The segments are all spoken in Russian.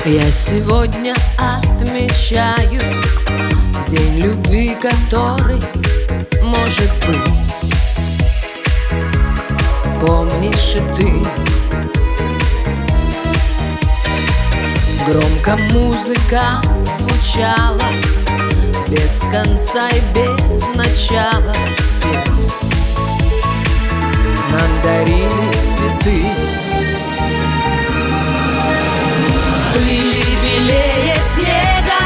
Я сегодня отмечаю день любви, который, может быть, помнишь и ты. Громко музыка звучала, без конца и без начала. Все нам дарили цветы, плыли белее снега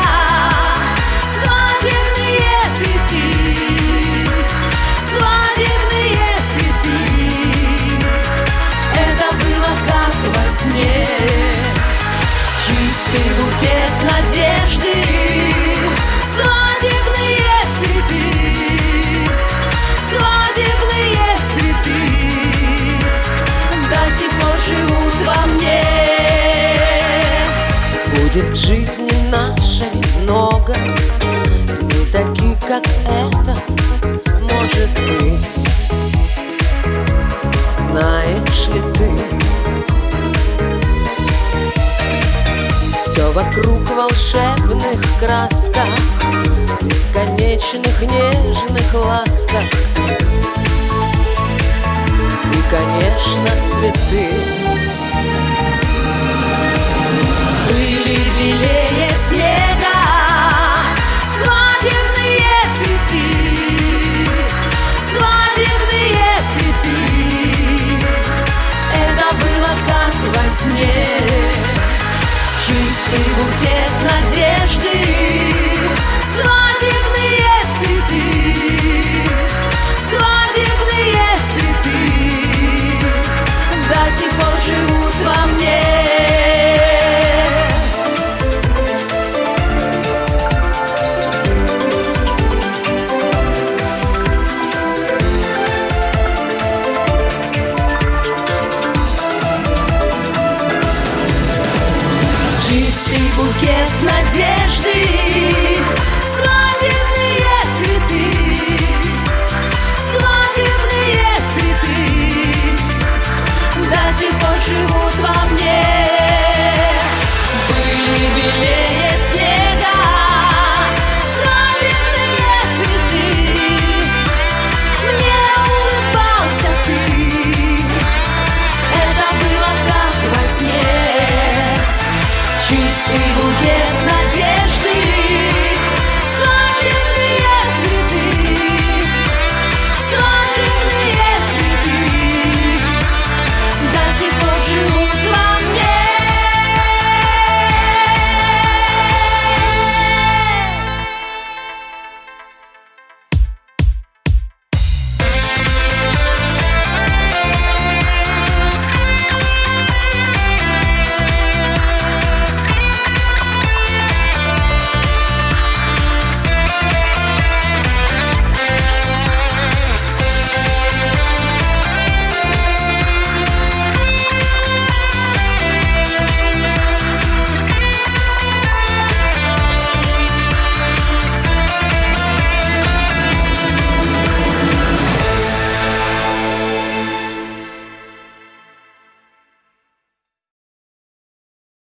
свадебные цветы, свадебные цветы. Это было как во сне, чистый букет надежды, свадебные цветы, свадебные цветы до сих пор живут во мне. Будет в жизни нашей много не таких, как этот, может быть. Знаешь ли ты, все вокруг в волшебных красках, бесконечных нежных ласках ты. И, конечно, цветы. Плыли белее снега свадебные цветы, свадебные цветы. Это было как во сне, чистый букет надежды, свадебные цветы, свадебные цветы до сих пор живут во мне. Чистый букет надежды,